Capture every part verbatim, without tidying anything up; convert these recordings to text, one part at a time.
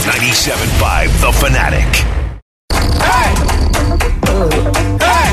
ninety-seven point five The Fanatic. Hey! Hey!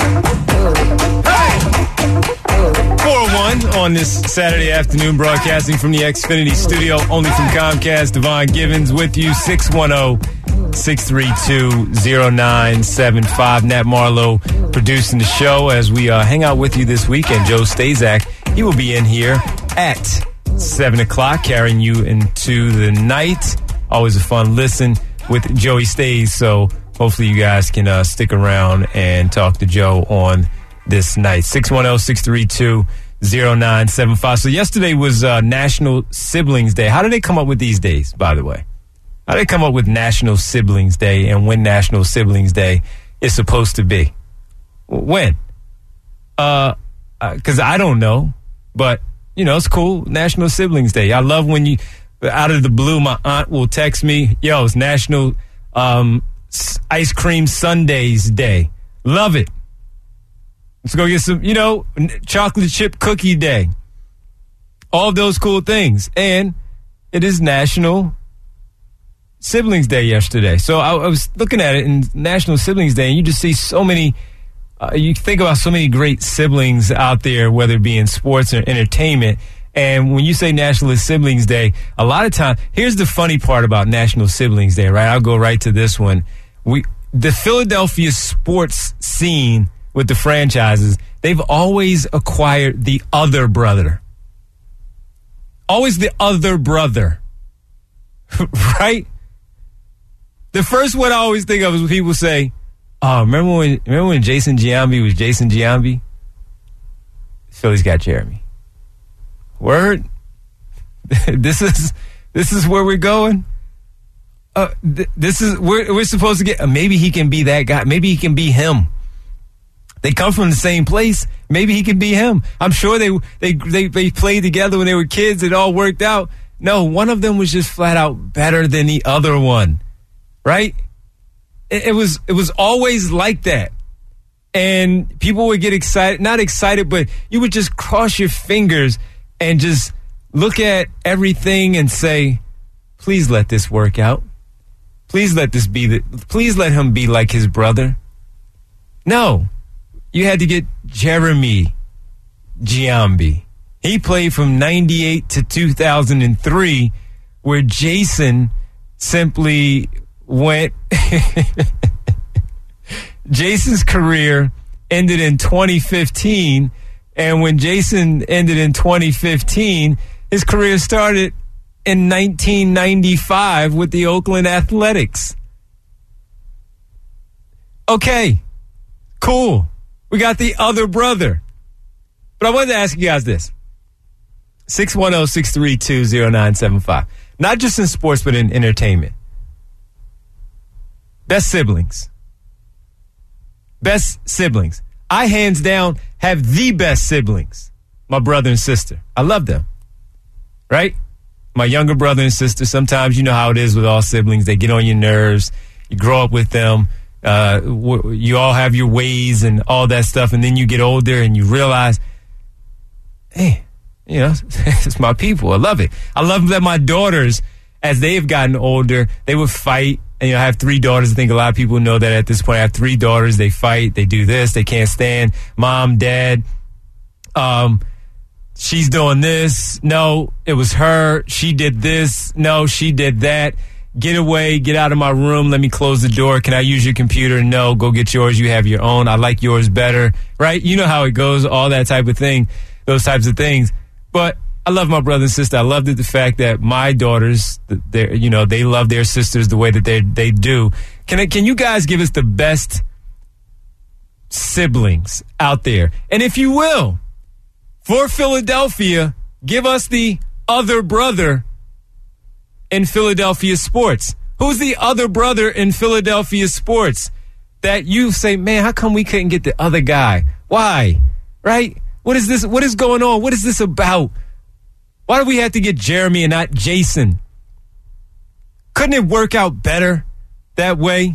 Hey! four oh one on this Saturday afternoon, broadcasting from the Xfinity studio, only from Comcast. Devon Givens with you, six one zero, six three two, zero nine seven five. Nat Marlowe producing the show as we uh, hang out with you this weekend. Joe Stazak, he will be in here at seven o'clock, carrying you into the night. Always a fun listen with Joey Stays, so hopefully you guys can uh, stick around and talk to Joe on this night. six one zero, six three two, zero nine seven five. So yesterday was uh, National Siblings Day. How did they come up with these days, by the way? How did they come up with National Siblings Day and when National Siblings Day is supposed to be? When? Uh, because I don't know, but, you know, it's cool. National Siblings Day. I love when you, out of the blue, my aunt will text me, yo, it's National um, Ice Cream Sundays Day. Love it. Let's go get some, you know, chocolate chip cookie day. All of those cool things. And it is National Siblings Day yesterday. So I, I was looking at it in National Siblings Day, and you just see so many, uh, you think about so many great siblings out there, whether it be in sports or entertainment. And when you say National Siblings Day, a lot of time, here's the funny part about National Siblings Day, right? I'll go right to this one. We, the Philadelphia sports scene with the franchises, they've always acquired the other brother. Always the other brother. Right? The first one I always think of is when people say, oh, remember when remember when Jason Giambi was Jason Giambi? Philly's got Jeremy. Word? this is this is where we're going? Uh, th- this is we're we're supposed to get uh, maybe he can be that guy. Maybe he can be him. They come from the same place. Maybe he can be him. I'm sure they they they, they played together when they were kids. It all worked out. No, one of them was just flat out better than the other one, right? It, it was it was always like that, and people would get excited. Not excited, but you would just cross your fingers and just look at everything and say, "Please let this work out. Please let this be the. Please let him be like his brother." No. You had to get Jeremy Giambi. He played from ninety-eight to two thousand three, where Jason simply went. Jason's career ended in twenty fifteen, and when Jason ended in twenty fifteen, his career started in nineteen ninety-five with the Oakland Athletics. Okay, cool. We got the other brother. But I wanted to ask you guys this. six one zero, six three two, zero nine seven five. Not just in sports, but in entertainment. Best siblings. Best siblings. I, hands down, have the best siblings. My brother and sister. I love them. Right? My younger brother and sister. Sometimes you know how it is with all siblings. They get on your nerves. You grow up with them. Uh, w- you all have your ways and all that stuff, and then you get older and you realize, hey, you know, it's my people. I love it. I love that my daughters, as they've gotten older, they would fight. And, you know, I have three daughters. I think a lot of people know that at this point. I have three daughters. They fight. They do this. They can't stand mom, dad. Um, she's doing this. No, it was her. She did this. No, she did that. Get away, get out of my room, let me close the door. Can I use your computer? No, go get yours. You have your own. I like yours better, right? You know how it goes, all that type of thing, those types of things. But I love my brother and sister. I love the, the fact that my daughters, they you know, they love their sisters the way that they they do. Can I, can you guys give us the best siblings out there? And if you will, for Philadelphia, give us the other brother in Philadelphia sports. Who's the other brother in Philadelphia sports that you say, man, how come we couldn't get the other guy? Why? Right? What is this? What is going on? What is this about? Why do we have to get Jeremy and not Jason? Couldn't it work out better that way?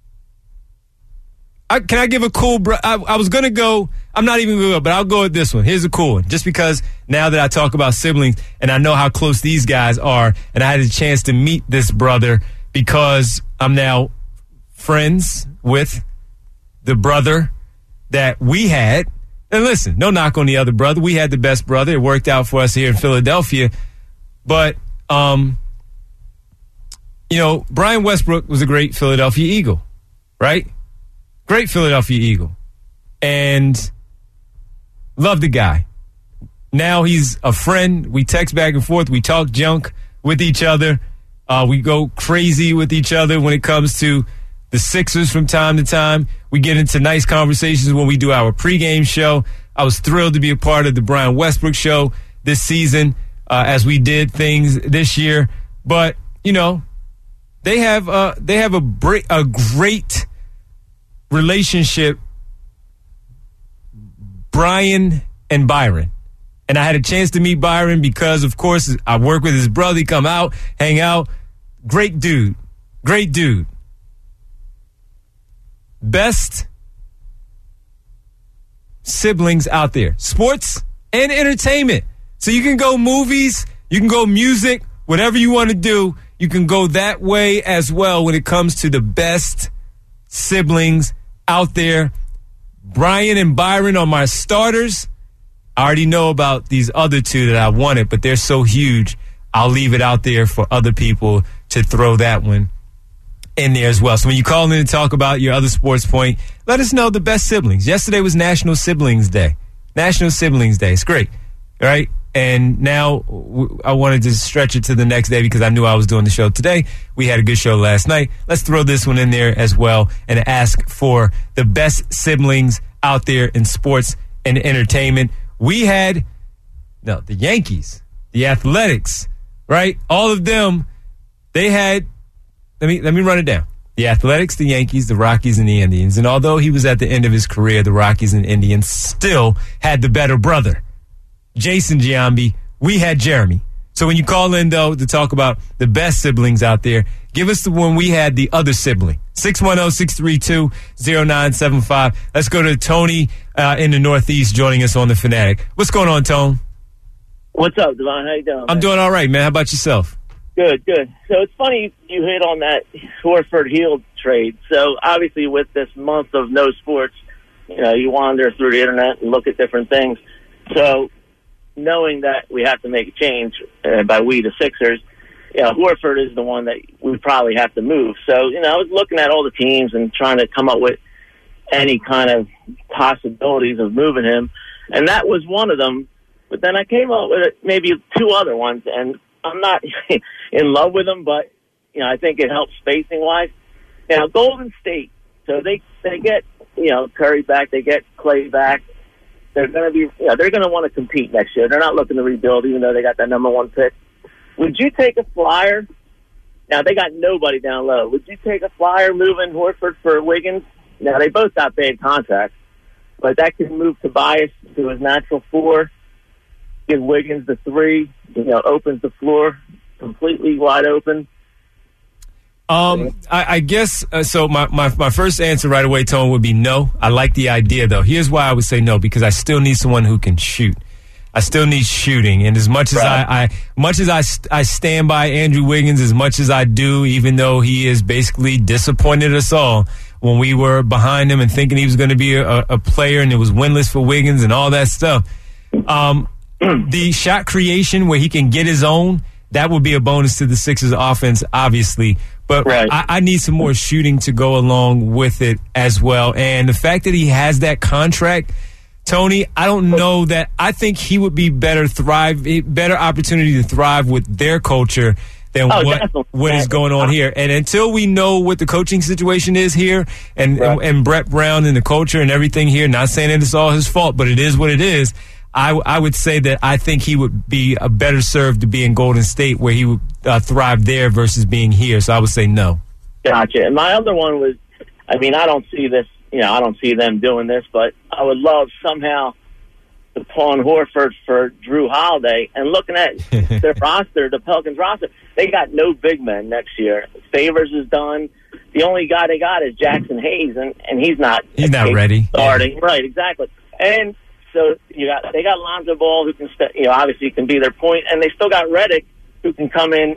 I, can I give a cool, bro- I, I was going to go, I'm not even going to go, but I'll go with this one. Here's a cool one. Just because now that I talk about siblings and I know how close these guys are, and I had a chance to meet this brother because I'm now friends with the brother that we had. And listen, no knock on the other brother. We had the best brother. It worked out for us here in Philadelphia. But, um, you know, Brian Westbrook was a great Philadelphia Eagle, right? Great Philadelphia Eagle. And love the guy. Now he's a friend. We text back and forth. We talk junk with each other. Uh, we go crazy with each other when it comes to the Sixers from time to time. We get into nice conversations when we do our pregame show. I was thrilled to be a part of the Brian Westbrook show this season uh, as we did things this year. But, you know, they have uh, they have a, bra- a great relationship, Brian and Byron. And I had a chance to meet Byron because, of course, I work with his brother. He come out, hang out. Great dude. Great dude. Best siblings out there. Sports and entertainment. So you can go movies, you can go music, whatever you want to do. You can go that way as well when it comes to the best siblings out there. Brian and Byron are my starters. I already know about these other two that I wanted, but they're so huge, I'll leave it out there for other people to throw that one in there as well. So when you call in and talk about your other sports point, let us know the best siblings. Yesterday was National Siblings Day. National Siblings Day. It's great, right? And now I wanted to stretch it to the next day because I knew I was doing the show today. We had a good show last night. Let's throw this one in there as well and ask for the best siblings out there in sports and entertainment. We had, no, the Yankees, the Athletics, right? All of them, they had, let me let me run it down. The Athletics, the Yankees, the Rockies, and the Indians. And although he was at the end of his career, the Rockies and Indians still had the better brother, Jason Giambi. We had Jeremy. So when you call in, though, to talk about the best siblings out there, give us the one we had, the other sibling. six one zero, six three two, zero nine seven five. Let's go to Tony uh, in the Northeast joining us on The Fanatic. What's going on, Tone? What's up, Devon? How you doing, man? I'm doing all right, man. How about yourself? Good, good. So it's funny you hit on that Horford Hield trade. So obviously with this month of no sports, you know, you wander through the internet and look at different things. So knowing that we have to make a change, uh, by we, the Sixers, you know, Horford is the one that we probably have to move. So, you know, I was looking at all the teams and trying to come up with any kind of possibilities of moving him. And that was one of them. But then I came up with maybe two other ones, and I'm not in love with them, but, you know, I think it helps spacing-wise. Now, Golden State, so they they get, you know, Curry back, they get Clay back. They're going to be, you know, they're going to want to compete next year. They're not looking to rebuild, even though they got that number one pick. Would you take a flyer? Now, they got nobody down low. Would you take a flyer moving Horford for Wiggins? Now, they both got bad contracts, but that could move Tobias to his natural four, give Wiggins the three, you know, opens the floor completely wide open. Um, I, I guess, uh, so my, my, my first answer right away, Tone, would be no. I like the idea, though. Here's why I would say no, because I still need someone who can shoot. I still need shooting. And as much as right. I, I, much as I, I stand by Andrew Wiggins, as much as I do, even though he has basically disappointed us all when we were behind him and thinking he was going to be a, a player and it was winless for Wiggins and all that stuff. Um, the shot creation where he can get his own, that would be a bonus to the Sixers offense, obviously. But right. I, I need some more shooting to go along with it as well. And the fact that he has that contract, Tony, I don't know that I think he would be better thrive, better opportunity to thrive with their culture than oh, what what is going on here. And until we know what the coaching situation is here and, right. and and Brett Brown and the culture and everything here, not saying that it's all his fault, but it is what it is. I, I would say that I think he would be a better served to be in Golden State where he would uh, thrive there versus being here. So I would say no. Gotcha. And my other one was, I mean, I don't see this, you know, I don't see them doing this, but I would love somehow to pawn Horford for Drew Holiday. And looking at their roster, the Pelicans roster, they got no big men next year. Favors is done. The only guy they got is Jackson Hayes, and, and he's not. He's not ready. Starting. Yeah. Right, exactly. And so you got they got Lonzo Ball who can, st- you know, obviously can be their point, and they still got Redick who can come in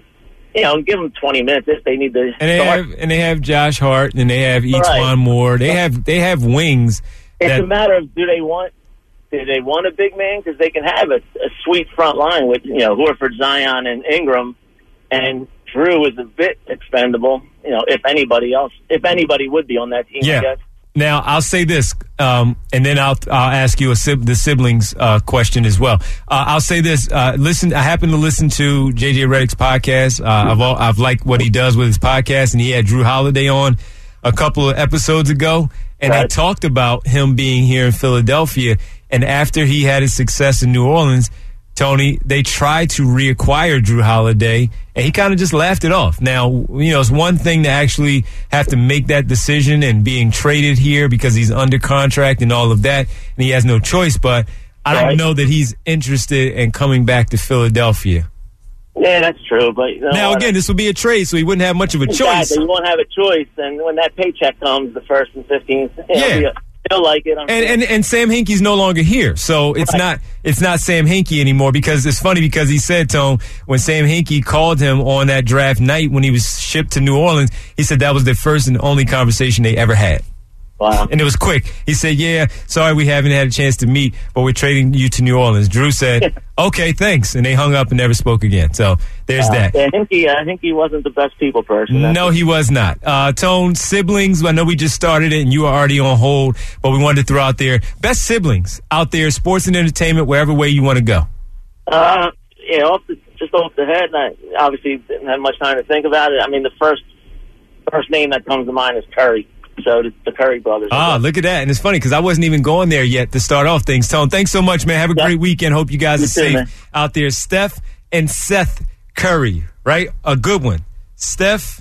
you know, give them twenty minutes if they need to. And they start. have and they have Josh Hart and they have Etuan Right. Moore. They have they have wings. It's that, a matter of do they want do they want a big man, because they can have a, a sweet front line with, you know, Horford, Zion, and Ingram, and Drew is a bit expendable. You know, if anybody else, if anybody would be on that team, Yeah. I guess. Now I'll say this, um, and then I'll I'll ask you a sib- the siblings uh, question as well. Uh, I'll say this: uh, listen, I happen to listen to J J Redick's podcast. Uh, I've all, I've liked what he does with his podcast, and he had Drew Holiday on a couple of episodes ago, and Right. they talked about him being here in Philadelphia. And after he had his success in New Orleans, Tony, they tried to reacquire Drew Holiday, and he kind of just laughed it off. Now, you know, it's one thing to actually have to make that decision and being traded here because he's under contract and all of that, and he has no choice, but I don't Right. know that he's interested in coming back to Philadelphia. Yeah, that's true. But you know Now, what? again, this would be a trade, so he wouldn't have much of a choice. Exactly. You won't have a choice, and when that paycheck comes, the first and fifteenth, you know, Yeah. you- He'll like it. I'm And, sure. and and Sam Hinkie's no longer here, so it's Right. not it's not Sam Hinkie anymore. Because it's funny because he said, Tone, when Sam Hinkie called him on that draft night when he was shipped to New Orleans, he said that was the first and only conversation they ever had. Wow. And it was quick. He said, yeah, sorry we haven't had a chance to meet, but we're trading you to New Orleans. Drew said, okay, thanks. And they hung up and never spoke again. So there's that. Yeah, I think he, I think he wasn't the best people person. That's No, he was not. Uh, Tone, siblings, I know we just started it and you were already on hold, but we wanted to throw out there, best siblings out there, sports and entertainment, wherever way you want to go. Uh, yeah, off the, just off the head. I obviously didn't have much time to think about it. I mean, the first first name that comes to mind is Curry. So the, the Curry brothers. Ah, look at that. And it's funny because I wasn't even going there yet to start off things. Tone, thanks so much, man. Have a Yep. great weekend. Hope you guys You are too, safe man. out there. Steph and Seth Curry, right? A good one. Steph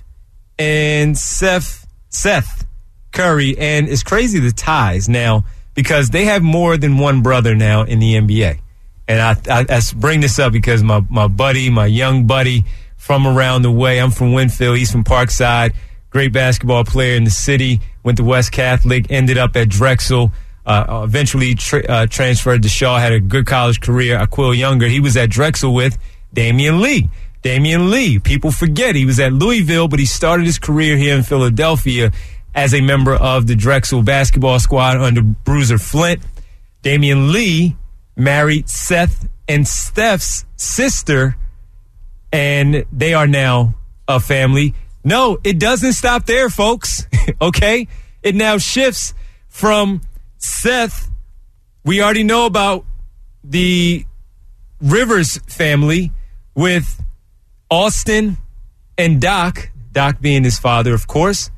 and Seth, Seth Curry. And it's crazy the ties now because they have more than one brother now in the N B A. And I, I, I bring this up because my, my buddy, my young buddy from around the way, I'm from Winfield, he's from Parkside. Great basketball player in the city, went to West Catholic, ended up at Drexel, uh, eventually tra- uh, transferred to Shaw, had a good college career. Aquil Younger, he was at Drexel with Damian Lee. Damian Lee, people forget, he was at Louisville, but he started his career here in Philadelphia as a member of the Drexel basketball squad under Bruiser Flint. Damian Lee married Seth and Steph's sister, and they are now a family. No, it doesn't stop there, folks. Okay? It now shifts from Seth. We already know about the Rivers family with Austin and Doc, Doc being his father, of course.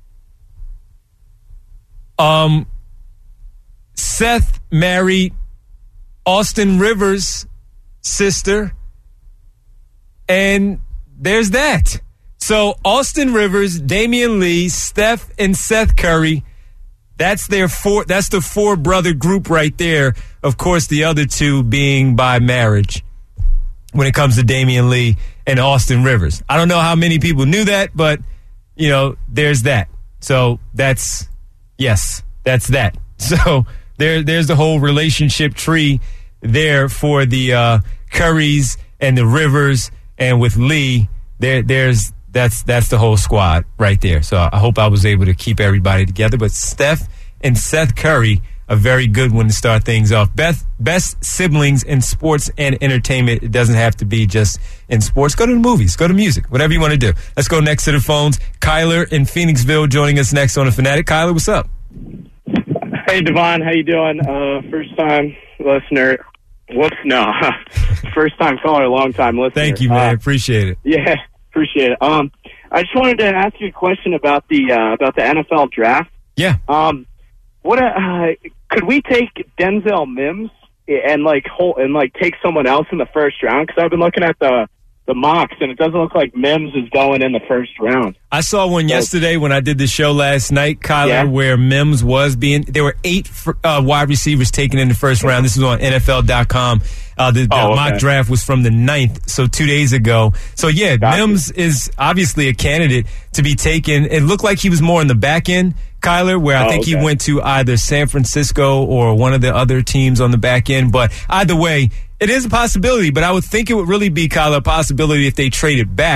Um, Seth married Austin Rivers' sister, and there's that. So Austin Rivers, Damian Lee, Steph, and Seth Curry, that's their four. That's the four brother group right there. Of course, the other two being by marriage when it comes to Damian Lee and Austin Rivers. I don't know how many people knew that, but, you know, there's that. So that's, yes, that's that. So there, there's the whole relationship tree there for the uh, Currys and the Rivers, and with Lee, there, there's that's that's the whole squad right there. So I hope I was able to keep everybody together. But Steph and Seth Curry, a very good one to start things off. Best best siblings in sports and entertainment. It doesn't have to be just in sports. Go to the movies. Go to music. Whatever you want to do. Let's go next to the phones. Kyler in Phoenixville joining us next on The Fanatic. Kyler, what's up? Hey, Devon, how you doing? Uh, first time listener. Whoops, no. First time caller, long time listener. Thank you, man. Uh, Appreciate it. yeah, appreciate it. Um, I just wanted to ask you a question about the uh, about the N F L draft. Yeah. Um, what uh, could we take Denzel Mims and like hold, and like take someone else in the first round? Because I've been looking at the the mocks, and it doesn't look like Mims is going in the first round. I saw one yesterday when I did the show last night, Kyler, Yeah. where Mims was being. There were eight uh, wide receivers taken in the first round. This was on N F L dot com. Uh, the the Oh, okay. mock draft was from the ninth, so two days ago. So, yeah, Gotcha. Mims is obviously a candidate to be taken. It looked like he was more in the back end, Kyler, where I Oh, think he okay. went to either San Francisco or one of the other teams on the back end. But either way, it is a possibility, but I would think it would really be, Kyler, a possibility if they traded back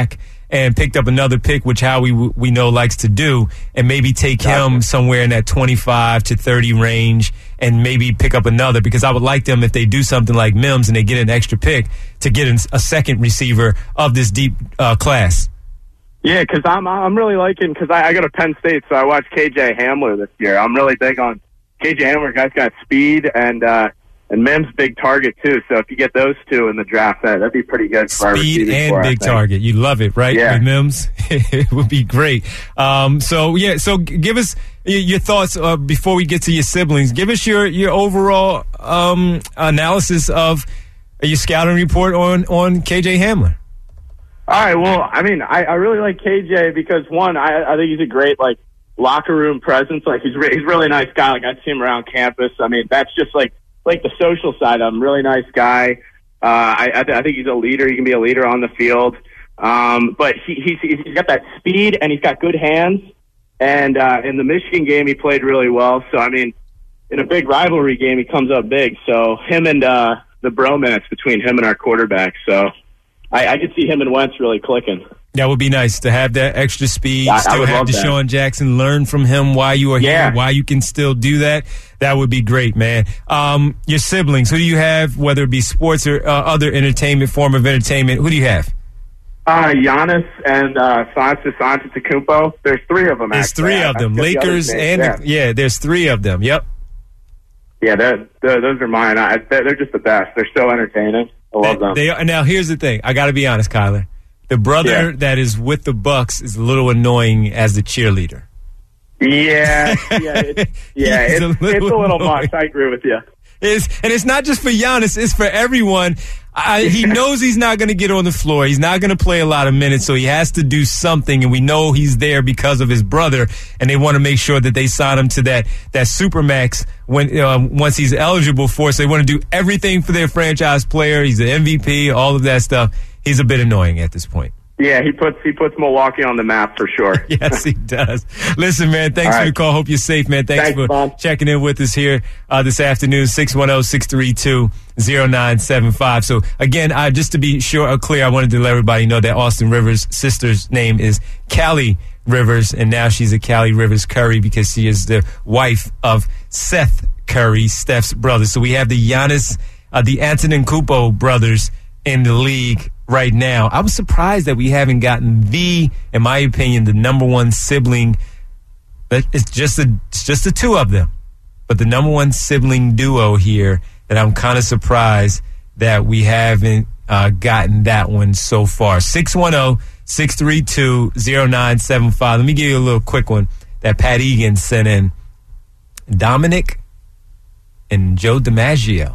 and picked up another pick, which Howie we know likes to do, and maybe take Gotcha. him somewhere in that twenty-five to thirty range, and maybe pick up another, because I would like them, if they do something like Mims and they get an extra pick, to get a second receiver of this deep uh, class. Yeah, because I'm I'm really liking, because I, I go to Penn State, so I watched K J Hamler this year. I'm really big on K J Hamler. Guy's got speed, and uh, and Mims big target too. So if you get those two in the draft, that that'd be pretty good for our Speed receiving and core, big target. You love it, right? Yeah. With Mims, it would be great. Um, so yeah, so g- give us y- your thoughts uh, before we get to your siblings. Give us your your overall um, analysis of your scouting report on on K J Hamler. All right, well, I mean, I, I really like K J because, one, I, I think he's a great, like, locker room presence. Like, he's re- he's a really nice guy. Like, I see him around campus. I mean, that's just, like, like the social side of him. Really nice guy. Uh, I, I, th- I think he's a leader. He can be a leader on the field. Um, but he, he's, he's got that speed, and he's got good hands. And uh, in the Michigan game, he played really well. So, I mean, in a big rivalry game, he comes up big. So, him and uh, the bromance between him and our quarterback. So, I, I could see him and Wentz really clicking. That would be nice to have that extra speed. I, I still would have love that. Deshaun Jackson. Learn from him why you are Yeah. here, why you can still do that. That would be great, man. Um, your siblings, who do you have, whether it be sports or uh, other entertainment, form of entertainment? Who do you have? Uh, Giannis and uh, Santos Antetokounmpo. There's three of them. There's actually. three I- of I them. forget the other Lakers names, and yeah, the, yeah, there's three of them. Yep. yeah, they're, they're, those are mine. I, they're, they're just the best. They're so entertaining. I love them. They, they are, now here's the thing. I got to be honest, Kyler. The brother Yeah. that is with the Bucks is a little annoying as the cheerleader. yeah, yeah, it's, yeah. He's It's, a it's little a little annoying. much. I agree with you. It's, and it's not just for Giannis, it's for everyone. I, he knows he's not going to get on the floor. He's not going to play a lot of minutes, so he has to do something, and we know he's there because of his brother, and they want to make sure that they sign him to that, that Supermax when uh, once he's eligible for it. So they want to do everything for their franchise player. He's the M V P, all of that stuff. He's a bit annoying at this point. Yeah, he puts he puts Milwaukee on the map for sure. Yes, he does. Listen, man, thanks All for the right. call. Hope you're safe, man. Thanks, Thanks, for Bob. checking in with us here uh, this afternoon, six one zero, six three two, zero nine seven five. So, again, uh, just to be sure or clear, I wanted to let everybody know that Austin Rivers' sister's name is Callie Rivers, and now she's a Callie Rivers Curry because she is the wife of Seth Curry, Steph's brother. So we have the Giannis, uh, the Antetokounmpo brothers in the league right now. I was surprised that we haven't gotten the, in my opinion, the number one sibling. That it's just the it's just the two of them, but the number one sibling duo here that I'm kind of surprised that we haven't uh, gotten that one so far. six one zero, six three two, zero nine seven five. Let me give you a little quick one that Pat Egan sent in. Dominic and Joe DiMaggio.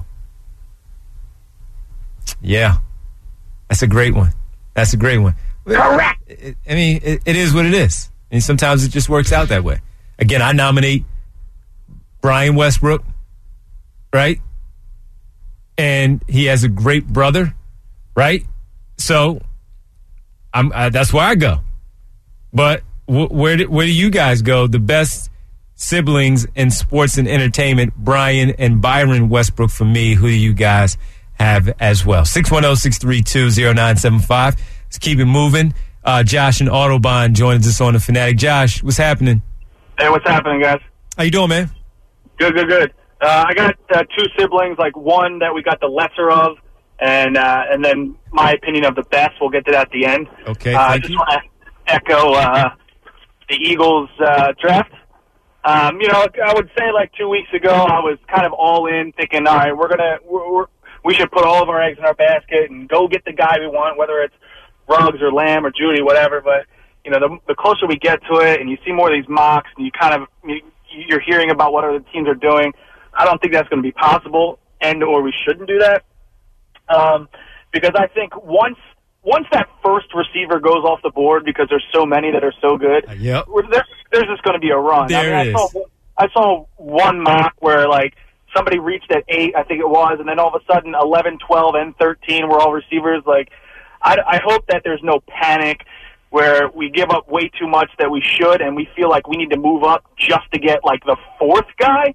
Yeah. That's a great one. That's a great one. Correct. It, I mean, it, it is what it is. And sometimes it just works out that way. Again, I nominate Brian Westbrook, right? And he has a great brother, right? So I'm, uh, that's where I go. But wh- where, do, where do you guys go? The best siblings in sports and entertainment, Brian and Byron Westbrook for me. Who do you guys have as well? six one zero, six three two, zero nine seven five. Let's keep it moving. Uh, Josh and Autobahn joins us on the Fanatic. Josh, what's happening? Hey, what's happening, guys? How you doing, man? Good, good, good. Uh, I got uh, two siblings, like one that we got the lesser of, and uh, and then my opinion of the best. We'll get to that at the end. Okay, uh, I thank just you. want to echo uh, the Eagles uh, draft. Um, you know, I would say like two weeks ago, I was kind of all in, thinking, all right, we're gonna we're, we're, we should put all of our eggs in our basket and go get the guy we want, whether it's Ruggs or Lamb or Judy, whatever. But you know, the, the closer we get to it, and you see more of these mocks, and you kind of you, you're hearing about what other teams are doing, I don't think that's going to be possible, and or we shouldn't do that, um, because I think once once that first receiver goes off the board, because there's so many that are so good, Uh, yep. we're- there, there's just going to be a run. There I mean, it I is. saw, I saw one mock where like somebody reached at eight, I think it was, and then all of a sudden eleven, twelve, and thirteen were all receivers. Like, I, I hope that there's no panic where we give up way too much that we should, and we feel like we need to move up just to get like the fourth guy.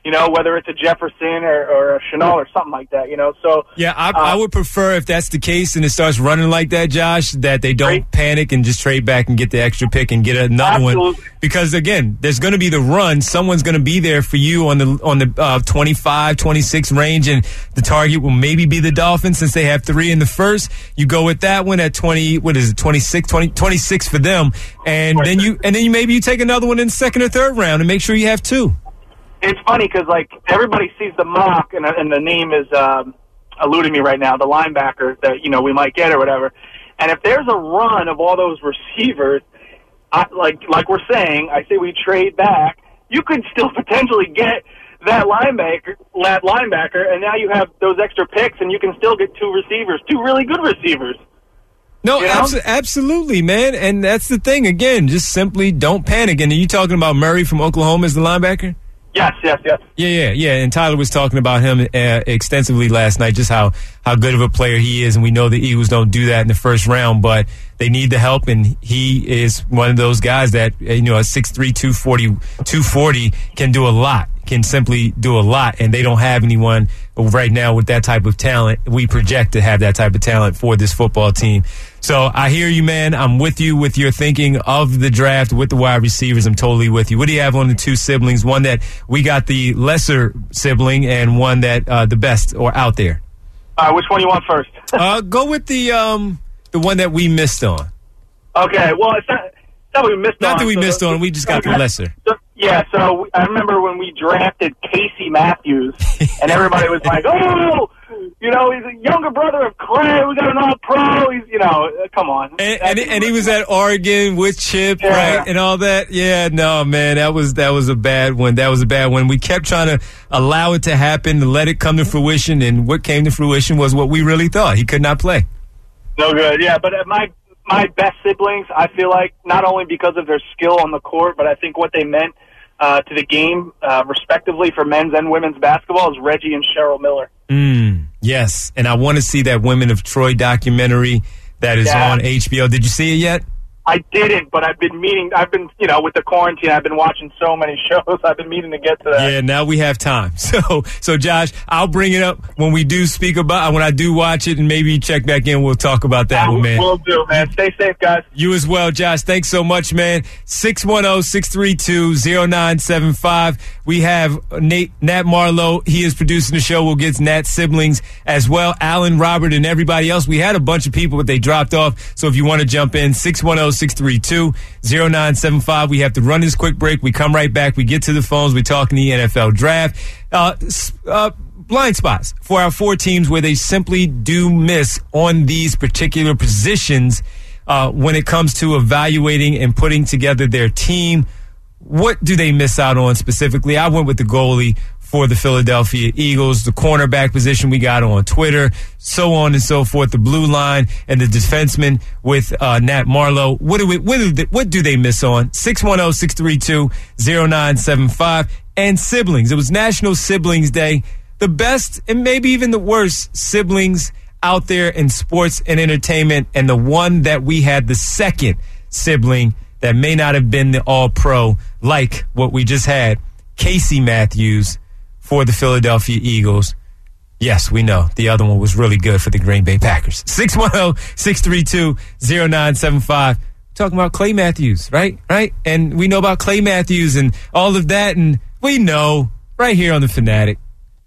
You know, whether it's a Jefferson or, or a Chenault or something like that, you know. So Yeah, I, uh, I would prefer if that's the case and it starts running like that, Josh, that they don't Right. panic and just trade back and get the extra pick and get another one. Absolutely. Because, again, there's going to be the run. Someone's going to be there for you on the on the uh, twenty-five, twenty-six range, and the target will maybe be the Dolphins since they have three in the first. You go with that one at twenty, what is it, twenty-six, twenty, twenty-six for them, and then you and then you maybe you take another one in the second or third round and make sure you have two. It's funny because, like, everybody sees the mock, and, and the name is um, eluding me right now, the linebacker that, you know, we might get or whatever. And if there's a run of all those receivers, I, like like we're saying, I say we trade back, you could still potentially get that linebacker, that linebacker, and now you have those extra picks, and you can still get two receivers, two really good receivers. No, You know? abso- absolutely, man. And that's the thing. Again, just simply don't panic. And are you talking about Murray from Oklahoma as the linebacker? Yes, yes, yes. Yeah, yeah, yeah. And Tyler was talking about him uh, extensively last night, just how, how good of a player he is. And we know the Eagles don't do that in the first round, but they need the help. And he is one of those guys that, you know, at six three, two forty, two forty can do a lot, can simply do a lot. And they don't have anyone right now with that type of talent. We project to have that type of talent for this football team. So I hear you, man. I'm with you with your thinking of the draft with the wide receivers. I'm totally with you. What do you have on the two siblings? One that we got the lesser sibling and one that uh, the best or out there. Uh, which one you want first? uh, go with the um, the one that we missed on. Okay, well, it's not, it's not that we missed Not on. that we so missed the- on. We just got the lesser. So, yeah, so I remember when we drafted Casey Matthews, and everybody was like, "Oh, you know, he's a younger brother of Clay. We got an all-pro. He's, you know, uh, come on." And, and, and he was at Oregon with Chip, Yeah. right, and all that. Yeah, no, man, that was that was a bad one. That was a bad one. We kept trying to allow it to happen, to let it come to fruition, and what came to fruition was what we really thought. He could not play. No good. Yeah, but uh, my my best siblings, I feel like, not only because of their skill on the court, but I think what they meant uh, to the game, uh, respectively, for men's and women's basketball, is Reggie and Cheryl Miller. Mm, yes, and I want to see that Women of Troy documentary that is Yeah. on H B O. Did you see it yet? I didn't, but I've been meaning, I've been, you know, with the quarantine, I've been watching so many shows, I've been meaning to get to that. Yeah, now we have time. So, so Josh, I'll bring it up when we do speak about, when I do watch it, and maybe check back in. We'll talk about that one, man. We'll do, man. Stay safe, guys. You as well, Josh. Thanks so much, man. six one zero, six three two, zero nine seven five. We have Nate, Nat Marlowe. He is producing the show. We'll get Nat's siblings as well. Alan, Robert, and everybody else. We had a bunch of people, but they dropped off. So if you want to jump in, six one zero, six three two, zero nine seven five. We have to run this quick break. We come right back. We get to the phones. We're talking the N F L draft. Uh, uh, blind spots for our four teams where they simply do miss on these particular positions uh, when it comes to evaluating and putting together their team. What do they miss out on specifically? I went with the goalie for the Philadelphia Eagles, the cornerback position we got on Twitter, so on and so forth, the blue line and the defenseman with uh, Nat Marlowe. What do we, what do they, what do they miss on? six one zero, six three two, zero nine seven five. And siblings. It was National Siblings Day. The best and maybe even the worst siblings out there in sports and entertainment, and the one that we had, the second sibling that may not have been the all-pro like what we just had, Casey Matthews for the Philadelphia Eagles. Yes, we know. The other one was really good for the Green Bay Packers. six one zero, six three two, zero nine seven five. Talking about Clay Matthews, right? Right? And we know about Clay Matthews and all of that, and we know right here on The Fanatic.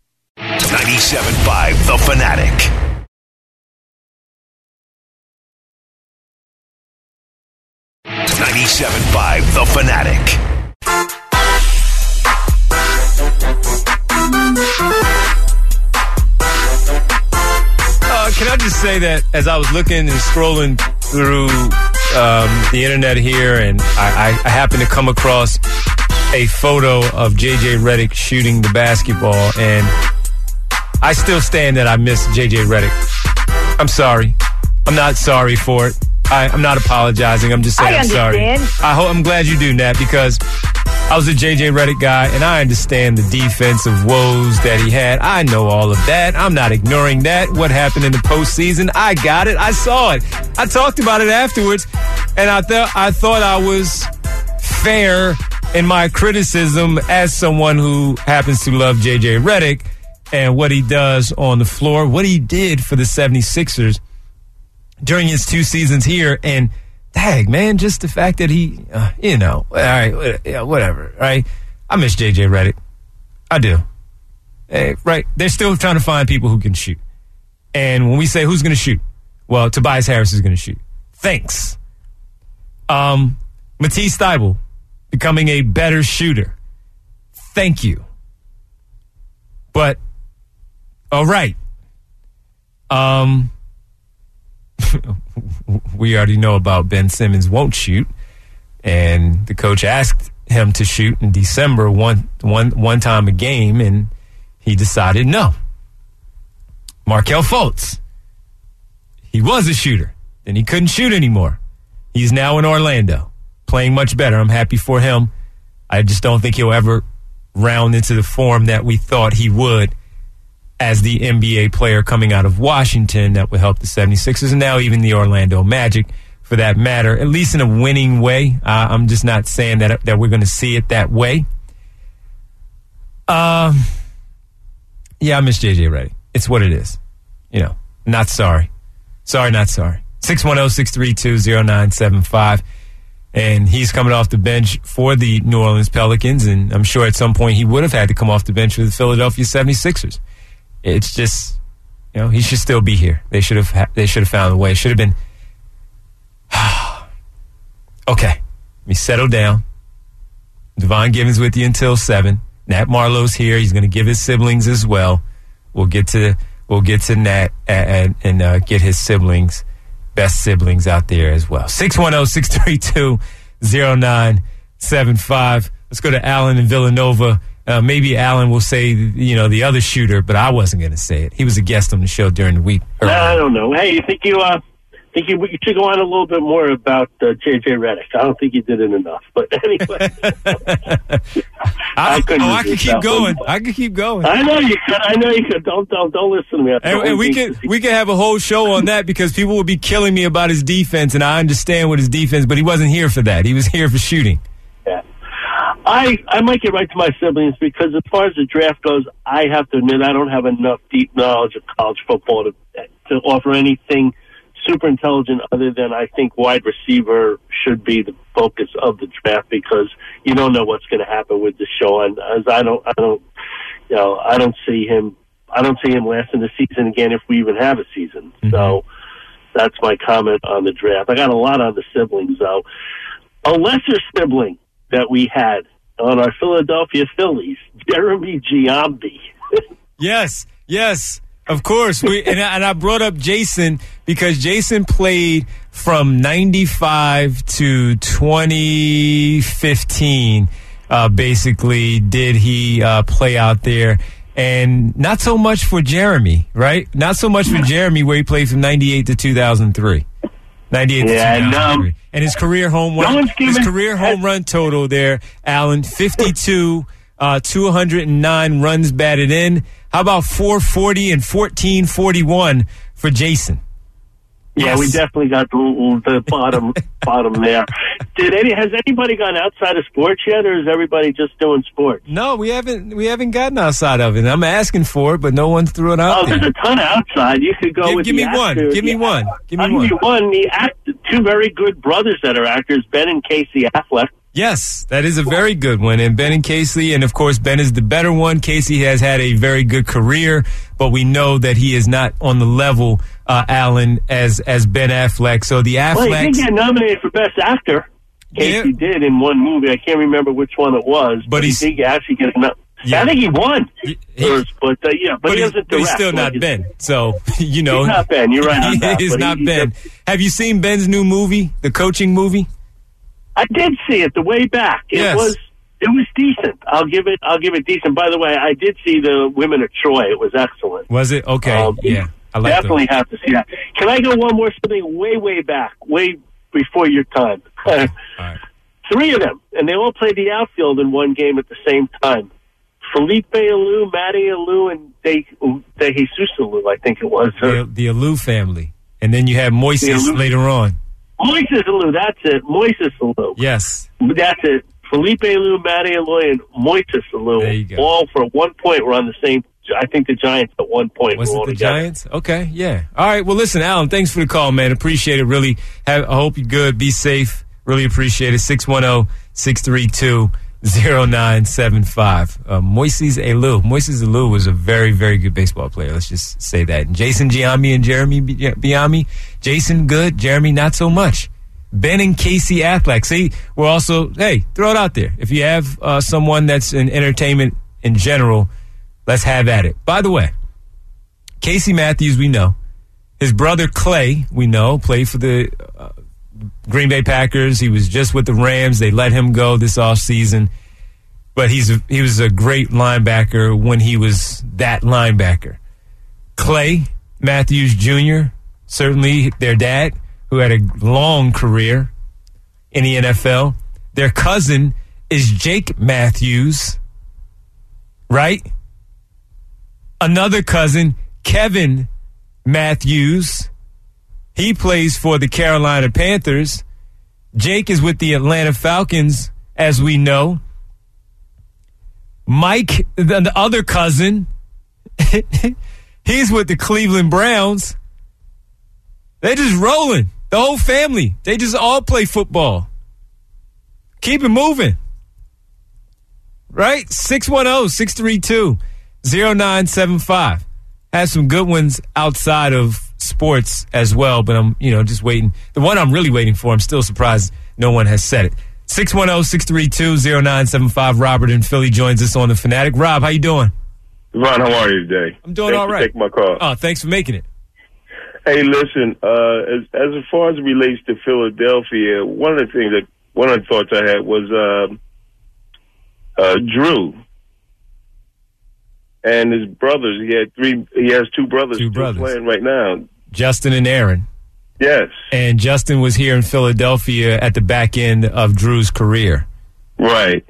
ninety-seven point five The Fanatic. ninety-seven point five The Fanatic. Uh, can I just say that as I was looking and scrolling through um, the internet here, and I, I, I happened to come across a photo of J J Redick shooting the basketball, and I still stand that I miss J J Redick. I'm sorry. I'm not sorry for it. I, I'm not apologizing. I'm just saying I I'm sorry. understand. I hope I'm glad you do, Nat, because I was a J J Redick guy, and I understand the defensive woes that he had. I know all of that. I'm not ignoring that. What happened in the postseason, I got it. I saw it. I talked about it afterwards, and I thought I thought I was fair in my criticism as someone who happens to love J J Redick and what he does on the floor, what he did for the seventy-sixers during his two seasons here, and dang, man, just the fact that he, uh, you know, all right, yeah, whatever, right? I miss J J Redick. I do. Hey, right? They're still trying to find people who can shoot. And when we say who's going to shoot, well, Tobias Harris is going to shoot. Thanks. Um, Matisse Thybulle becoming a better shooter. Thank you. But, all right. Um, we already know about Ben Simmons won't shoot. And the coach asked him to shoot in December one, one, one time a game, and he decided no. Markelle Fultz. He was a shooter. Then he couldn't shoot anymore. He's now in Orlando, playing much better. I'm happy for him. I just don't think he'll ever round into the form that we thought he would as the N B A player coming out of Washington that would help the seventy-sixers and now even the Orlando Magic, for that matter, at least in a winning way. Uh, I'm just not saying that, that we're going to see it that way. Um, yeah, I miss J J Redick. It's what it is. You know, not sorry. Sorry, not sorry. six one zero, six three two, zero nine seven five. And he's coming off the bench for the New Orleans Pelicans, and I'm sure at some point he would have had to come off the bench for the Philadelphia seventy-sixers. It's just, you know, he should still be here. They should have ha- they should have found a way. It should have been, okay, let me settle down. Devon Givens with you until seven. Nat Marlowe's here. He's going to give his siblings as well. We'll get to we'll get to Nat and, and uh, get his siblings, best siblings out there as well. six one zero, six three two, zero nine seven five. Let's go to Alan in Villanova. Uh, maybe Alan will say, you know, the other shooter, but I wasn't going to say it. He was a guest on the show during the week. No, I don't know. Hey, you think you uh, think you, you should go on a little bit more about uh, J J Redick? I don't think you did it enough. But anyway, I, I couldn't. oh, I could keep going. One. I could keep going. I know you could. I know you could. Don't don't don't listen to me. And, and we can we can have a whole show on that because people would be killing me about his defense, and I understand what his defense, but he wasn't here for that. He was here for shooting. Yeah. I, I might get right to my siblings because as far as the draft goes, I have to admit I don't have enough deep knowledge of college football to to offer anything super intelligent other than I think wide receiver should be the focus of the draft because you don't know what's going to happen with Deshaun. As I don't, I don't, you know, I don't see him. I don't see him lasting the season again if we even have a season. Mm-hmm. So that's my comment on the draft. I got a lot on the siblings though. A lesser sibling that we had on our Philadelphia Phillies, Jeremy Giambi. Yes, yes, of course. We and I, and I brought up Jason because Jason played from ninety-five to twenty fifteen. Uh, basically, did he uh, play out there? And not so much for Jeremy, right? Not so much for Jeremy, where he played from ninety-eight to two thousand three. ninety-eight yeah, to two thousand three. No. And his career home no run, his even, career home run total there, Alan, fifty-two, uh, two hundred nine runs batted in. How about four forty and fourteen forty-one for Jason? Yeah, Yes. we definitely got the, the bottom bottom there. Did any has anybody gone outside of sports yet, or is everybody just doing sports? No, we haven't. We haven't gotten outside of it. I'm asking for it, but no one threw it out Oh, there. there's a ton outside. You could go Give, with give the me one. actors. Give me Yeah. one. Give me I'll one. give you one. The act, two very good brothers that are actors, Ben and Casey Affleck. Yes, that is a very good one. And Ben and Casey, and of course, Ben is the better one. Casey has had a very good career, but we know that he is not on the level, uh, Alan, as as Ben Affleck. So the Afflecks. Well, he did get nominated for Best Actor. Casey Yeah. did in one movie. I can't remember which one it was, But but, he's- he did actually get a no- Yeah. I think he won. He- first, but uh, yeah, but, But, he he's, doesn't but he's direct. still not Like, Ben. So, you know. He's not Ben. You're right on He that, is but he- not he's Ben. a- Have you seen Ben's new movie, the coaching movie? I did see it the way back. It Yes. was it was decent. I'll give it I'll give it decent. By the way, I did see the Women of Troy. It was excellent. Was it? Okay. Um, yeah. I like Definitely those. have to see that. Can I go one more something way, way back, way before your time? Okay. All right. Three of them, and they all played the outfield in one game at the same time. Felipe Alou, Matty Alou, and De, De Jesus Alou, I think it was. The, the Alou family. And then you have Moises The Alou- later on. Moises Alou, that's it. Moises Alou. Yes. That's it. Felipe Alou, Matty Aloy, and Moises Alou, all for one point were on the same. I think the Giants at one point Was were it all the together. Giants? Okay, yeah. All right, well, listen, Alan, thanks for the call, man. Appreciate it. Really, have, I hope you're good. Be safe. Really appreciate it. six one zero, six three two, zero nine seven five. Uh, Moises Alou. Moises Alou was a very, very good baseball player. Let's just say that. And Jason Giambi and Jeremy Biami. Jason, good. Jeremy, not so much. Ben and Casey Affleck. See, we're also, hey, throw it out there. If you have uh, someone that's in entertainment in general, let's have at it. By the way, Casey Matthews, we know. His brother Clay, we know, played for the uh, Green Bay Packers. He was just with the Rams. They let him go this offseason. But he's a, he was a great linebacker when he was that linebacker. Clay Matthews Junior, certainly their dad, who had a long career in the N F L. Their cousin is Jake Matthews, right? Another cousin, Kevin Matthews. He plays for the Carolina Panthers. Jake is with the Atlanta Falcons, as we know. Mike, the, the other cousin, he's with the Cleveland Browns. They're just rolling. The whole family. They just all play football. Keep it moving. Right? six one zero, six three two, zero nine seven five. Has some good ones outside of sports as well, but I'm, you know, just waiting. The one I'm really waiting for, I'm still surprised no one has said it. six one zero, six three two, zero nine seven five. Robert in Philly joins us on The Fanatic. Rob, how you doing? Ron, how are you today? I'm doing Thanks all right. For taking my call. Oh, thanks for making it. Hey, listen, uh, as, as far as it relates to Philadelphia, one of the things that, one of the thoughts I had was, uh, uh, Drew and his brothers. He had three, he has two brothers, two brothers playing right now. Justin and Aaron. Yes. And Justin was here in Philadelphia at the back end of Drew's career. Right.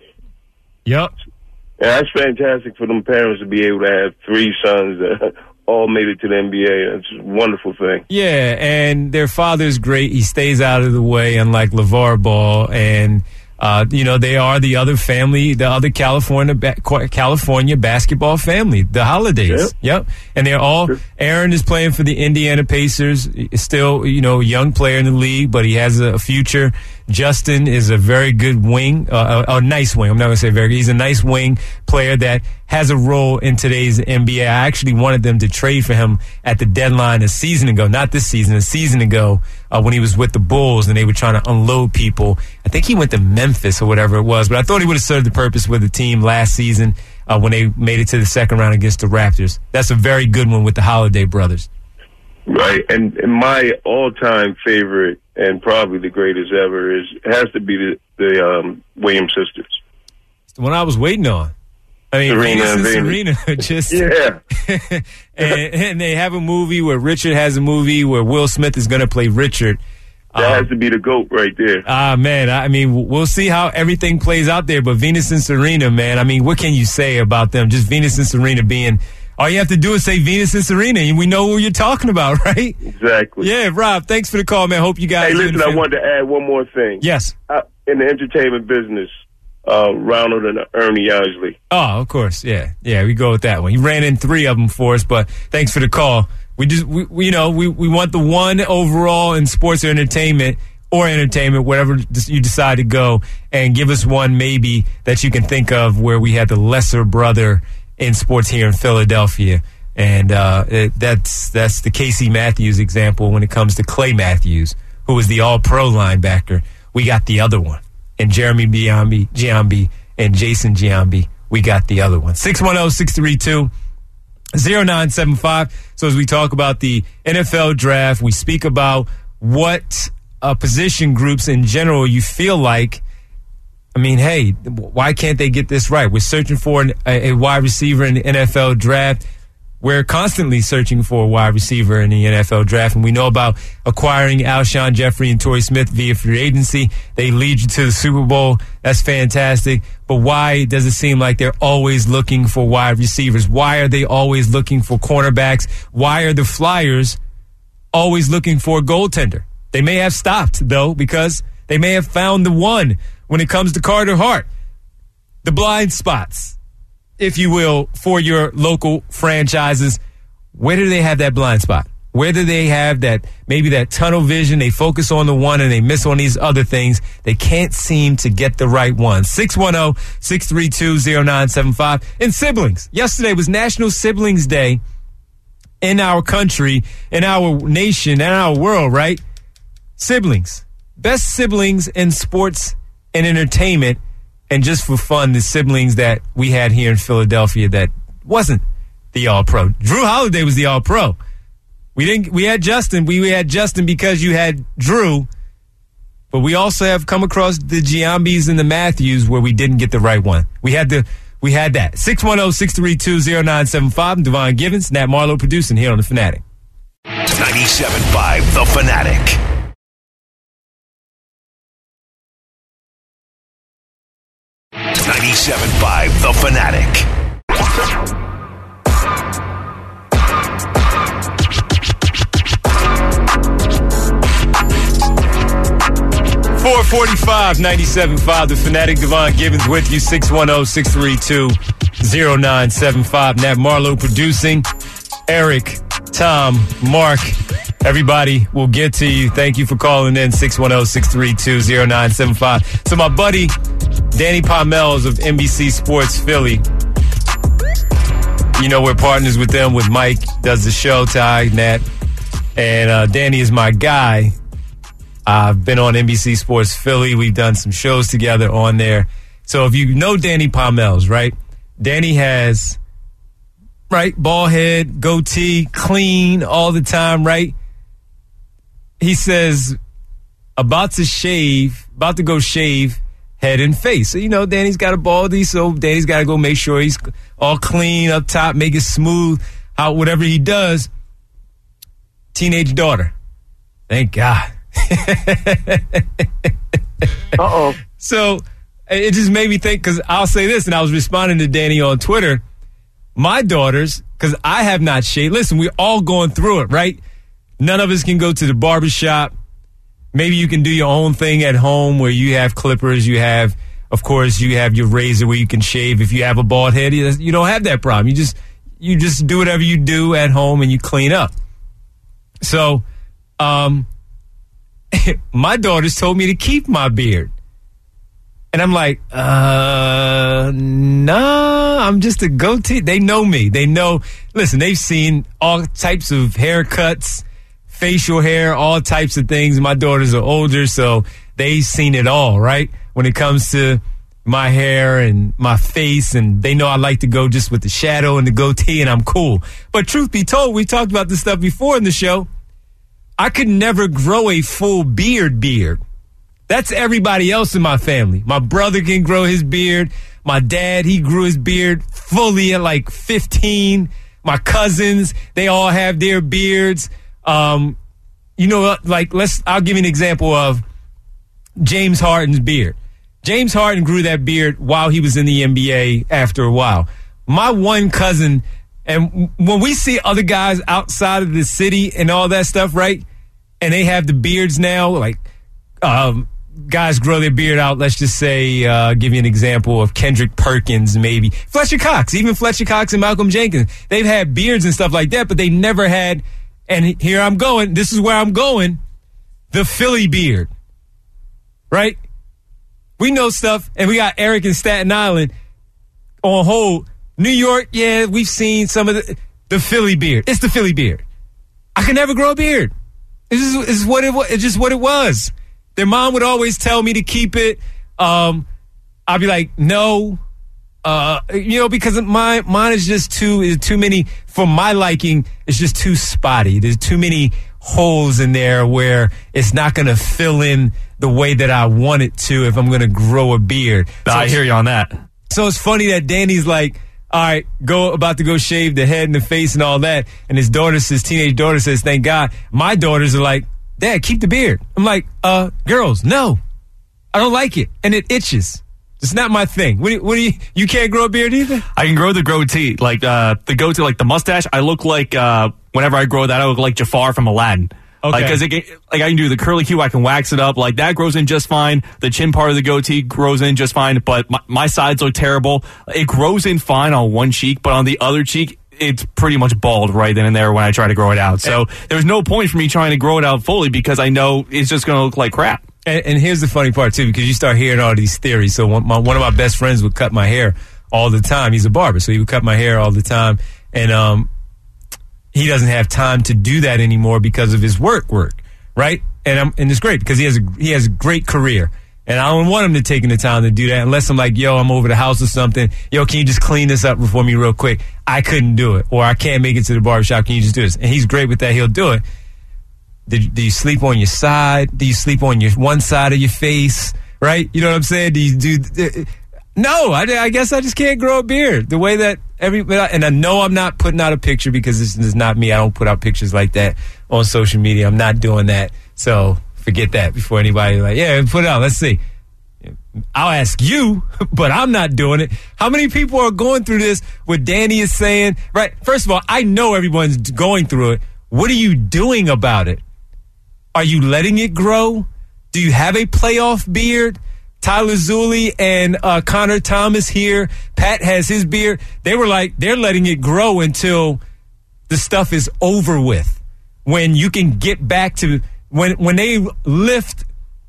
Yep. And that's fantastic for them parents to be able to have three sons that all made it to the N B A. It's a wonderful thing. Yeah, and their father's great. He stays out of the way, unlike LeVar Ball. And, uh, you know, they are the other family, the other California ba- California basketball family, the Holidays. Yep. yep. And they're all, Aaron is playing for the Indiana Pacers, still, you know, a young player in the league, but he has a future. Justin is a very good wing, uh, a, a nice wing. I'm not going to say very good. He's a nice wing player that has a role in today's N B A. I actually wanted them to trade for him at the deadline a season ago, not this season, a season ago uh, when he was with the Bulls and they were trying to unload people. I think he went to Memphis or whatever it was, but I thought he would have served the purpose with the team last season uh, when they made it to the second round against the Raptors. That's a very good one with the Holiday brothers. Right, and, and my all-time favorite and probably the greatest ever is has to be the, the um, Williams sisters. It's the one I was waiting on. I mean, Serena Venus and and Serena just yeah. and, and they have a movie where Richard has a movie where Will Smith is going to play Richard. That um, has to be the GOAT right there. Ah, man. I mean, we'll see how everything plays out there. But Venus and Serena, man, I mean, what can you say about them? Just Venus and Serena being, all you have to do is say Venus and Serena, and we know what you're talking about, right? Exactly. Yeah, Rob, thanks for the call, man. Hope you guys. Hey, listen, I wanted to add one more thing. Yes. Uh, in the entertainment business, uh, Ronald and Ernie Isley. Oh, of course. Yeah. Yeah, we go with that one. He ran in three of them for us, but thanks for the call. We just, we, we you know, we, we want the one overall in sports or entertainment or entertainment, whatever you decide to go, and give us one maybe that you can think of where we had the lesser brother in sports here in Philadelphia. And uh, it, that's that's the Casey Matthews example when it comes to Clay Matthews, who was the all-pro linebacker. We got the other one. And Jeremy Giambi, Giambi and Jason Giambi, we got the other one. six one zero, six three two, zero nine seven five. So as we talk about the N F L draft, we speak about what uh, position groups in general you feel like, I mean, hey, why can't they get this right? We're searching for an, a, a wide receiver in the N F L draft. We're constantly searching for a wide receiver in the N F L draft, and we know about acquiring Alshon Jeffrey and Torrey Smith via free agency. They lead you to the Super Bowl. That's fantastic. But why does it seem like they're always looking for wide receivers? Why are they always looking for cornerbacks? Why are the Flyers always looking for a goaltender? They may have stopped, though, because They may have found the one when it comes to Carter Hart. The blind spots, if you will, for your local franchises. Where do they have that blind spot? Where do they have that, maybe that tunnel vision? They focus on the one and they miss on these other things. They can't seem to get the right one. six one zero, six three two, zero nine seven five. And siblings. Yesterday was National Siblings Day in our country, in our nation, in our world, right? Siblings. Best siblings in sports and entertainment. And just for fun, the siblings that we had here in Philadelphia that wasn't the All-Pro. Drew Holiday was the All-Pro. We didn't. We had Justin. We, we had Justin because you had Drew. But we also have come across the Giambis and the Matthews where we didn't get the right one. We had the. We had that. six one zero, six three two, zero nine seven five. I'm Devon Givens. Nat Marlowe producing here on The Fanatic. ninety-seven point five The Fanatic. ninety-seven point five The Fanatic. four forty-five, ninety-seven point five The Fanatic. Devon Givens with you. six one zero, six three two, zero nine seven five. Nat Marlowe producing. Eric, Tom, Mark, everybody will get to you. Thank you for calling in. six one zero, six three two, zero nine seven five. So my buddy Danny Pommells of N B C Sports Philly, you know, we're partners with them, with Mike, does the show, Ty, Nat, and uh, Danny is my guy. I've been on N B C Sports Philly. We've done some shows together on there. So if you know Danny Pommells, right, Danny has, right, bald head, goatee, clean all the time, right? He says, about to shave, about to go shave head and face. So, you know, Danny's got a baldy, so Danny's got to go make sure he's all clean up top, make it smooth, how whatever he does. Teenage daughter. Thank God. Uh-oh. So it just made me think, because I'll say this, and I was responding to Danny on Twitter. My daughters, because I have not shaved. Listen, we're all going through it, right? None of us can go to the barbershop. Maybe you can do your own thing at home where you have clippers. You have, of course, you have your razor where you can shave. If you have a bald head, you don't have that problem. You just you just do whatever you do at home and you clean up. So, um, my daughters told me to keep my beard. And I'm like, uh, nah, I'm just a goatee. They know me. They know, listen, they've seen all types of haircuts, facial hair, all types of things. My daughters are older, so they've seen it all, right? When it comes to my hair and my face, and they know I like to go just with the shadow and the goatee, and I'm cool. But truth be told, we talked about this stuff before in the show. I could never grow a full beard beard. That's everybody else in my family. My brother can grow his beard. My dad, he grew his beard fully at like fifteen. My cousins, they all have their beards. Um, you know, like, let's, I'll give you an example of James Harden's beard. James Harden grew that beard while he was in the N B A after a while. My one cousin, and when we see other guys outside of the city and all that stuff, right, and they have the beards now, like, um, guys grow their beard out. Let's just say, uh, give you an example of Kendrick Perkins, maybe Fletcher Cox, even Fletcher Cox and Malcolm Jenkins. They've had beards and stuff like that, but they never had, and here I'm going, this is where I'm going, the Philly beard, right? We know stuff, and we got Eric in Staten Island on hold. New York, yeah, we've seen some of the, the Philly beard. It's the Philly beard. I could never grow a beard. This is, this is what it was. It's just what it was. Their mom would always tell me to keep it. Um, I'd be like, no, uh, you know, because my mine is just too is too many for my liking. It's just too spotty. There's too many holes in there where it's not going to fill in the way that I want it to if I'm going to grow a beard. So I hear you on that. So it's funny that Danny's like, all right, go about to go shave the head and the face and all that, and his daughter says, teenage daughter says, thank God. My daughters are like, Dad, keep the beard. I'm like, uh, girls, no. I don't like it. And it itches. It's not my thing. What do you, what do you, you can't grow a beard either? I can grow the goatee. Like, uh, the goatee, like the mustache. I look like, uh, whenever I grow that, I look like Jafar from Aladdin. Okay. Like, cause it, like I can do the curly Q, I can wax it up. Like that grows in just fine. The chin part of the goatee grows in just fine. But my, my sides look terrible. It grows in fine on one cheek, but on the other cheek, it's pretty much bald right then and there when I try to grow it out. So there's no point for me trying to grow it out fully because I know it's just going to look like crap. And, and here's the funny part, too, because you start hearing all these theories. So one, my, one of my best friends would cut my hair all the time. He's a barber, so he would cut my hair all the time. And um, he doesn't have time to do that anymore because of his work work, right? And I'm, and it's great because he has a, he has a great career. And I don't want him to take the time to do that unless I'm like, yo, I'm over the house or something. Yo, can you just clean this up for me real quick? I couldn't do it. Or I can't make it to the barbershop. Can you just do this? And he's great with that. He'll do it. Do, do you sleep on your side? Do you sleep on your one side of your face? Right? You know what I'm saying? Do you do? No, I, I guess I just can't grow a beard the way that every. And I know I'm not putting out a picture because this is not me. I don't put out pictures like that on social media. I'm not doing that. So forget that before anybody like, yeah, put it out. Let's see. I'll ask you, but I'm not doing it. How many people are going through this? What Danny is saying, right? First of all, I know everyone's going through it. What are you doing about it? Are you letting it grow? Do you have a playoff beard? Tyler Zulli and uh, Connor Thomas here. Pat has his beard. They were like, they're letting it grow until the stuff is over with. When you can get back to, when when they lift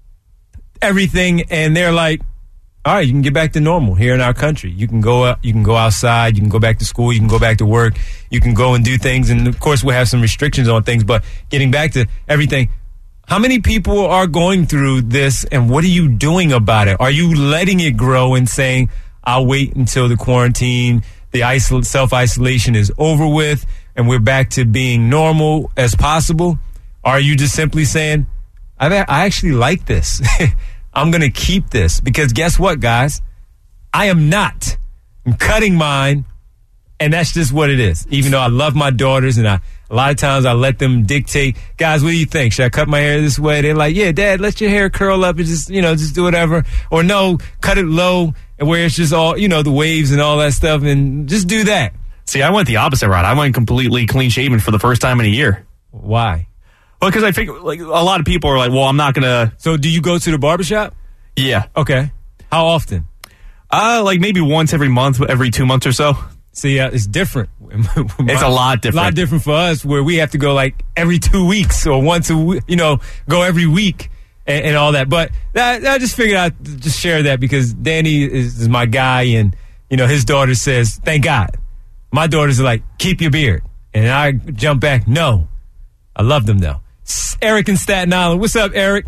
everything and they're like, all right, you can get back to normal here in our country. You can go out, you can go outside, you can go back to school, you can go back to work, you can go and do things. And of course, we'll have some restrictions on things, but getting back to everything. How many people are going through this and what are you doing about it? Are you letting it grow and saying, I'll wait until the quarantine, the isol- self-isolation is over with and we're back to being normal as possible? Or are you just simply saying, I, I actually like this. I'm going to keep this because guess what, guys? I am not. I'm cutting mine, and that's just what it is. Even though I love my daughters, and I, a lot of times I let them dictate. Guys, what do you think? Should I cut my hair this way? They're like, yeah, Dad, let your hair curl up and just, you know, just do whatever. Or no, cut it low and where it's just all, you know, the waves and all that stuff, and just do that. See, I went the opposite route. I went completely clean shaven for the first time in a year. Why? Well, because I think like a lot of people are like, well, I'm not going to. So do you go to the barbershop? Yeah. Okay. How often? Uh, like maybe once every month, every two months or so. See, uh, it's different. It's a lot different. A lot different for us where we have to go like every two weeks or once a week, you know, go every week and, and all that. But that, I just figured I'd just share that because Danny is, is my guy and, you know, his daughter says, thank God. My daughters are like, keep your beard. And I jump back, no. I love them though. Eric in Staten Island. What's up, Eric?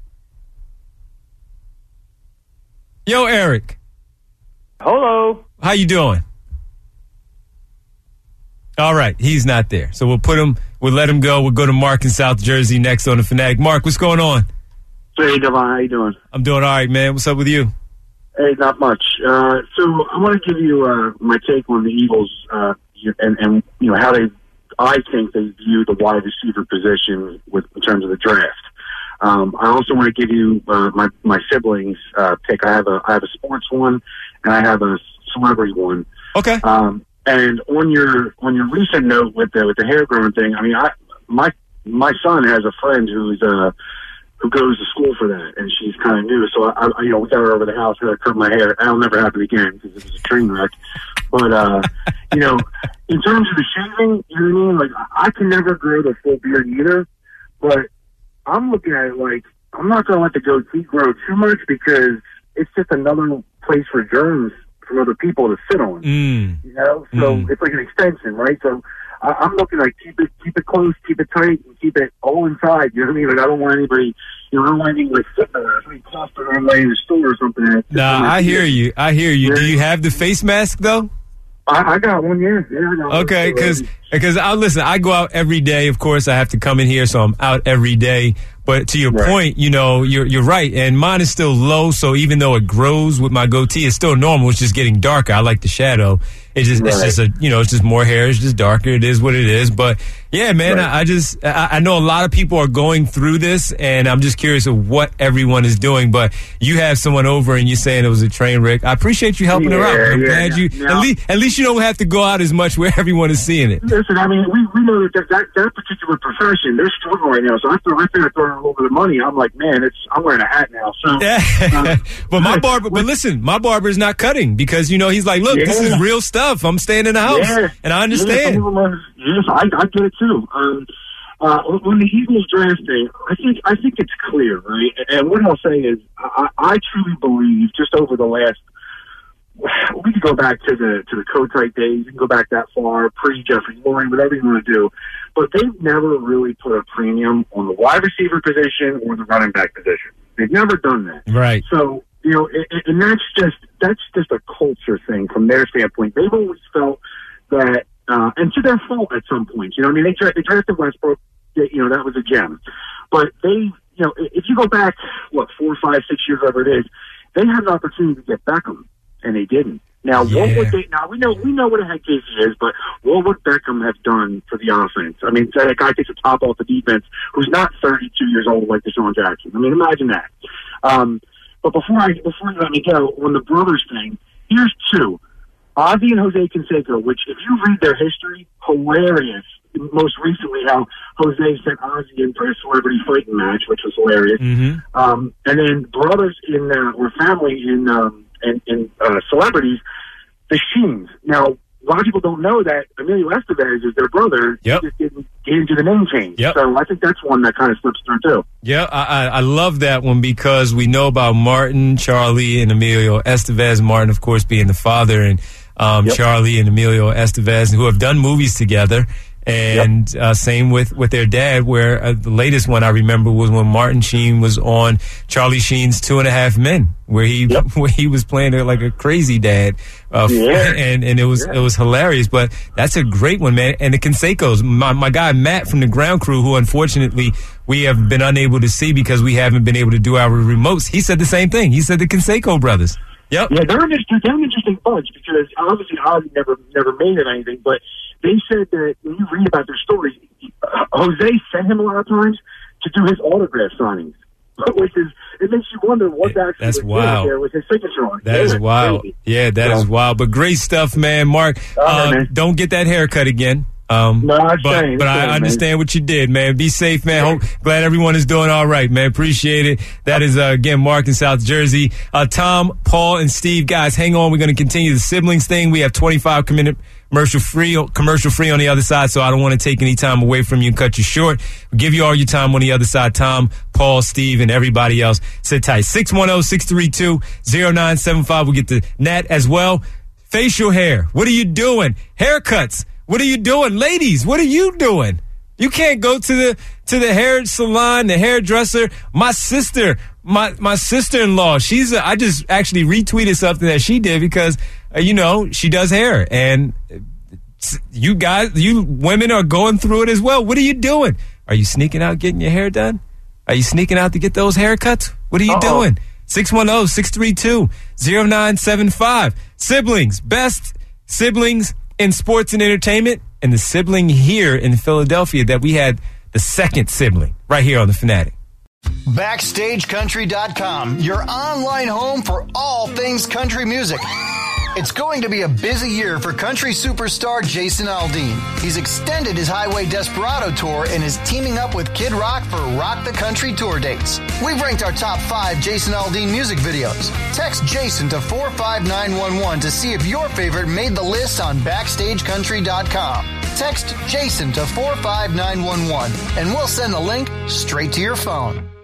Yo, Eric. Hello. How you doing? All right, he's not there. So we'll put him, we'll let him go. We'll go to Mark in South Jersey next on The Fanatic. Mark, what's going on? Hey, Devon, how you doing? I'm doing all right, man. What's up with you? Hey, not much. Uh, so I want to give you uh, my take on the Eagles uh, and, and you know how they, I think they view the wide receiver position with in terms of the draft. Um, I also want to give you uh, my my siblings' uh, pick. I have a I have a sports one and I have a celebrity one. Okay. Um, and on your on your recent note with the with the hair growing thing, I mean, I my my son has a friend who's uh who goes to school for that, and she's kind of new. So I, I you know we got her over the house, got her cut my hair. That'll never happen again because it was a train wreck. But uh, you know, in terms of the shaving, you know what I mean? Like I can never grow the full beard either, but I'm looking at it like I'm not going to let the goatee grow too much because it's just another place for germs from other people to sit on. Mm. You know, so mm. it's like an extension, right? So I, I'm looking like keep it, keep it close, keep it tight, and keep it all inside. You know what I mean? Like I don't want anybody, you know, I don't want anybody like sitting there, somebody clustered on in the store or something. Nah, I hear you. I hear you. Yeah. Do you have the face mask though? I, I got one, yeah. yeah I got okay, because because I listen. I go out every day. Of course, I have to come in here, so I'm out every day. But to your Right. point, you know, you're you're right. And mine is still low, so even though it grows with my goatee, it's still normal. It's just getting darker. I like the shadow. It's just, it's Right. just a, you know, it's just more hair. It's just darker. It is what it is. But yeah, man, Right. I, I just, I, I know a lot of people are going through this, and I'm just curious of what everyone is doing. But you have someone over, and you're saying it was a train wreck. I appreciate you helping her out. Yeah, I'm yeah, glad yeah. you, Yeah. at least, at least you don't have to go out as much where everyone is seeing it. Listen, I mean, we, we know that, that that that particular profession, they're struggling right now. So I throw, I think I throw a little bit of money. I'm like, man, it's I'm wearing a hat now. So, uh, but my barber, but listen, my barber is not cutting because you know he's like, look, this Yeah. is real stuff. I'm staying in the house, yeah, and I Yeah, understand. some of them are, yes, I, I get it too. Um, uh, when the Eagles drafting, I think I think it's clear, right? And what I'll say is, I, I truly believe just over the last. We could go back to the to the Kotite days. You can go back that far, pre Jeffrey Lurie, whatever you want to do. But they've never really put a premium on the wide receiver position or the running back position. They've never done that. Right. So you know, it, it, and that's just that's just a culture thing from their standpoint. They've always felt that, uh, and to their fault at some point. You know, I mean, they, tra- they drafted Westbrook. They, you know, that was a gem. But they, you know, if you go back what four, five, six years, whatever it is, they had an opportunity to get Beckham. And they didn't. Now, Yeah. what would they? Now we know we know what a head case he is, but what would Beckham have done for the offense? I mean, that guy takes a top off the defense, who's not thirty-two years old like Deshaun Jackson. I mean, imagine that. Um, but before I before you let me go on the brothers thing, here's two: Ozzy and Jose Canseco. Which, if you read their history, hilarious. Most recently, how Jose sent Ozzy in for a celebrity fighting match, which was hilarious. Mm-hmm. Um, and then brothers in uh, or family in. Um, And, and uh, celebrities, the Sheens. Now, a lot of people don't know that Emilio Estevez is their brother. Yep. He just didn't get into the name change. Yep. So I think that's one that kind of slips through, too. Yeah, I, I, I love that one because we know about Martin, Charlie, and Emilio Estevez. Martin, of course, being the father, and um, Yep. Charlie and Emilio Estevez, who have done movies together. And yep. uh, same with, with their dad, where uh, the latest one I remember was when Martin Sheen was on Charlie Sheen's Two and a Half Men, where he Yep. where he was playing like a crazy dad, uh, Yeah. and and it was Yeah. it was hilarious. But that's a great one, man. And the Cansecos, my my guy Matt from the Ground Crew, who unfortunately we have been unable to see because we haven't been able to do our remotes. He said the same thing. He said the Canseco brothers. Yep. Yeah, they're an interesting, they're an interesting bunch because obviously Ozzy never never made it anything, but they said that when you read about their stories, uh, Jose sent him a lot of times to do his autograph signings, which is, it makes you wonder what actually That's was wild. there with his signature on it. That Yeah, is that's wild. crazy. Yeah, that So- is wild. But great stuff, man. Mark, All right, uh, man. don't get that haircut again. Um, No, it's but fine, it's but fine, I man. understand what you did, man. Be safe, man. Hope, glad everyone is doing all right, man. Appreciate it. That is, uh, again, Mark in South Jersey. Uh, Tom, Paul, and Steve, guys, hang on. We're going to continue the siblings thing. We have twenty-five minute commercial free, commercial free on the other side, so I don't want to take any time away from you and cut you short. We'll give you all your time on the other side. Tom, Paul, Steve, and everybody else. Sit tight. six one zero, six three two, zero nine seven five. We'll get to Nat as well. Facial hair. What are you doing? Haircuts. What are you doing? Ladies, what are you doing? You can't go to the to the hair salon, the hairdresser. My sister, my my sister-in-law, she's a, I just actually retweeted something that she did because uh, you know, she does hair, and you guys, you women are going through it as well. What are you doing? Are you sneaking out getting your hair done? Are you sneaking out to get those haircuts? What are you Uh-oh. doing? six one zero, six three two, zero nine seven five. Siblings, best siblings in sports and entertainment, and the sibling here in Philadelphia that we had the second sibling right here on The Fanatic. Backstage Country dot com, your online home for all things country music. It's going to be a busy year for country superstar Jason Aldean. He's extended his Highway Desperado tour and is teaming up with Kid Rock for Rock the Country tour dates. We've ranked our top five Jason Aldean music videos. Text Jason to four five nine one one to see if your favorite made the list on Backstage Country dot com. Text Jason to four five nine one one and we'll send the link straight to your phone.